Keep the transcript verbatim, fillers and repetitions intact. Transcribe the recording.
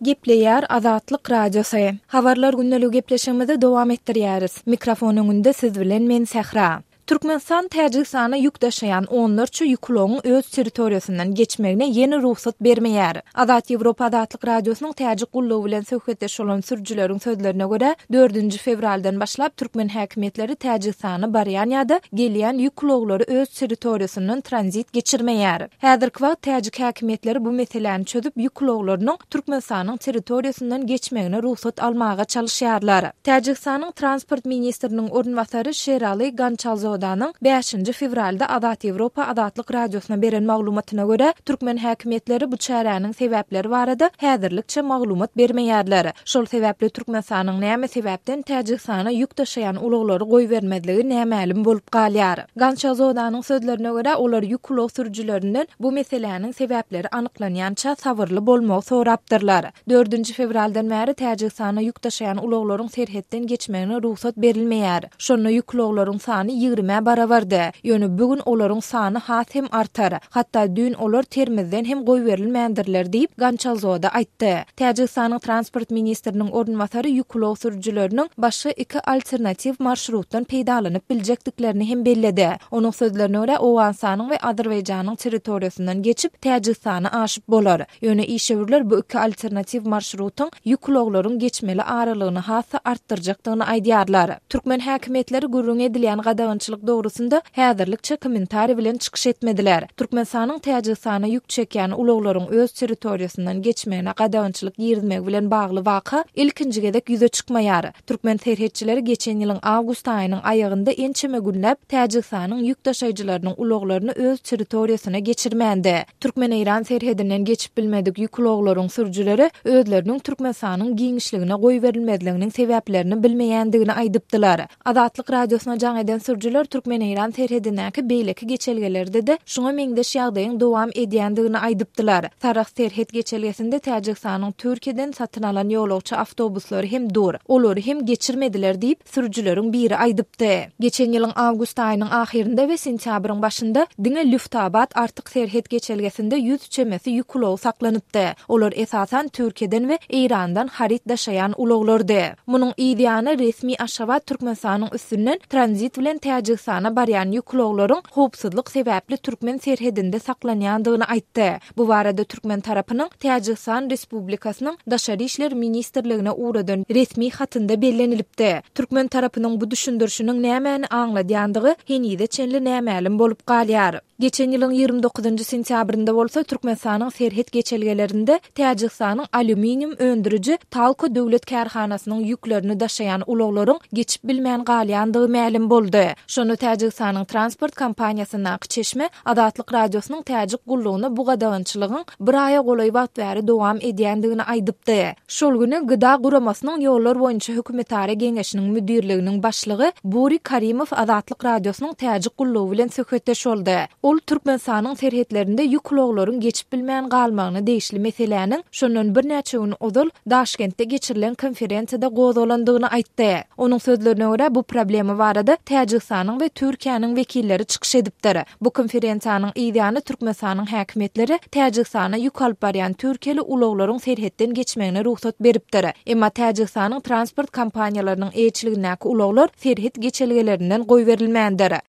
Gepleýär Azatlyk Radiosu. Habarlar günnälik gepleşigimizi dowam etdirýäris. Mikrofonyň önünde siz bilen men Sehra. Türkmenistan Täjikistana ýük daşaýan onlarça ýüklüň öz territoriýasyndan geçmegine ýeni ruhsat bermeýär. Azat Ýewropa Azatlyk Radiosynyň Täjik gullugy bilen söhbetdeş bolan sürjüleriň sözlerine görä, dördünji fevraldan başlap türkmen häkimetleri Täjikistany barýan ýa-da gelýän ýüklüleri öz territoriýasyndan tranzit geçirmeýär. Häzirki wagt Täjik häkimetleri bu meseleni çözüp ýüklülerini Türkmenistanyň territoriýasyndan geçmegine ruhsat almaga çalışýarlar. Täjikistanyň transport ministriniň ornwasary Şerali Gançalzow Danyň beşinji fevralda Azat Ýewropa Azatlyk Radiosyna beren maglumatyna görä, türkmen häkimetleri bu çäräniň sebäpleri barada häzirlikçe maglumat bermeýärler. Şol sebäpli Türkmenistanyň näme sebäpden Täjikistana ýük daşaýan uluglary goý bermedligi nämälim bolup galýar. Gançalzow Danyň sözlerine görä, olar ýüklü sürjülerinden bu meseleniň sebäpleri anyklanýança sabyrly bolmagy sorapdyrlar. dördünji fevraldan bäri Täjikistana ýük daşaýan uluklaryň serhetden geçmegine ruhsat berilmeýär. Şonu ýüklülerin sany ýygrime barabardy. Ýöne bugün olaryň sany has hem artar. Hatda dün olar termizden hem goý berilmändirler diýip Gançalzow da aýtdy. Täjikistanyň transport ministriniň ornwasary ýüklü sürjüleriniň başga iki alternativ marşrutdan peýdalanyp biljekdiklerini hem belledi. Onuň sözlerine görä, Owensanyň we Azerbaýjanyň territoriýasyndan geçip Täjikistana aşyp bolar. Ýöne işewirler bu iki alternativ marşrutyň ýüklülerin geçmeli aralygyny hassa artdyrjakdygyny aýdýarlar. Türkmen häkimetleri gurrun edilýän gadagynçylyk dogrusunda häzirlikçe kommentari bilen çykyş etmediler. Türkmenistanyň Täjikistana ýük çekýän uluklaryň öz territoriýasyndan geçmegine gadagynçylyk ýermek bilen bagly waka ilkinji gedek ýüze çykmaýar. Türkmen terhetçileri geçen ýylyň awgust aýynyň aýagynda ençeme günläp Täjikistanyň ýük daşaýjylarynyň uluklaryny öz territoriýasyna geçirmändi. Türkmen-Eýran serhedinden geçip bilmedik ýüklülerin sürjüleri özleriniň Türkmenistanyň giňişligine goý berilmezliginiň sebäplerini bilmeýändigini aýdypdylar. Azatlyk Radiosyna jaň eden sürjüler Türkmen-Eýran serhedindäki beýleki geçelgelerde de şoňa meňdeş ýagdaýyň dowam edýändigini aýdypdylar. Saraq serhet geçelgesinde Täjikistanyň Türkiýeden satyn alan ýolagçy awtobuslary hem dur, olary hem geçirmediler diýip sürjüleriň biri aýdypdy. Geçen ýylyň awgust aýynyň ahirinde we sentýabryň başynda diňe Lüftabat artyk serhet geçelgesinde ýüz çemesi ýüklü saklanypdy. Olar esasan Türkiýeden we Eýrandan harit daşaýan uluglardy. Munyň ideýany resmi Aşgabat Türkmenistanyň üstünden tranzit bilen Täjikistana barýan ýüklülerin howpsuzlyk sebäpli türkmen serhedinde saklanýandygyny aýtdy. Bu barada türkmen tarapynyň Täjikistan Respublikasynyň Daşary işler ministrligine uradan resmi hatynda bellenilipdi. Türkmen tarapynyň bu düşündürşiniň nämäni aňladýandygy henüde çenli nämälim bolup galýar. Geçen ýylyň ýygrimi dokuzunji sentýabrynda bolsa Türkmenistanyň serhet geçelgelerinde Täjikistanyň alüminium öndürüji Talko döwlet kärhanasynyň ýüklerini daşaýan uluklaryň geçip bilmän galýandygy ma'lum boldy. Şonu Täjikistanyň transport kompaniýasyna Çeşme Azatlyk Radiosynyň Täjik gullugyna bu gadagynçylygyň bir aýa golaý wagt bäri dowam edýändigini aýdypdy. Şol güni Gyda Guramasynyň ýollar boýunça hökümetara geňeşiniň müdirliginiň başlygy Buri Karimow Azatlyk Radiosynyň Täjik gullugy bilen söhbetdeş boldy. Ol Türkmenistanyň serhetlerinde ýüklülerin geçip bilmän galmagyny değişli meseleniň şondan bir näçe gün odul Daşkentde geçirilen konferensiýada gozalandygyny aýtdy. Onuň sözlerine görä, bu problemi barada Täjikistanyň we Türkiýanyň wekilleri çykyş edipdir. Bu konferensiýanyň ideýany Türkmenistanyň häkimetleri Täjikistana ýük alyp barýan Türkiýeli uluklaryň serhetden geçmegine ruhsat beripdir. Emma Täjikistanyň transport kompaniýalarynyň eýçiligindäki uluklar serhet geçelgelerinden goý berilmändir.